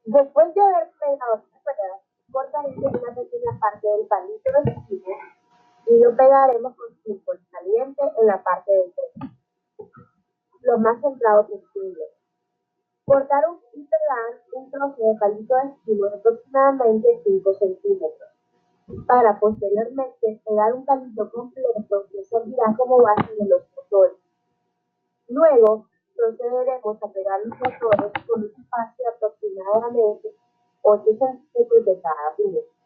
Después de haber pegado las cuerdas, cortaremos una pequeña parte del palito de esquina y lo pegaremos con silicona caliente en la parte del centro, lo más centrado posible. Cortar y pegar un trozo de palito de esquina de aproximadamente 5 centímetros, para posteriormente pegar un palito completo que servirá como base de los motores. Luego procederemos a pegar los motores con un espacio de aproximadamente 8 centímetros de cada uno.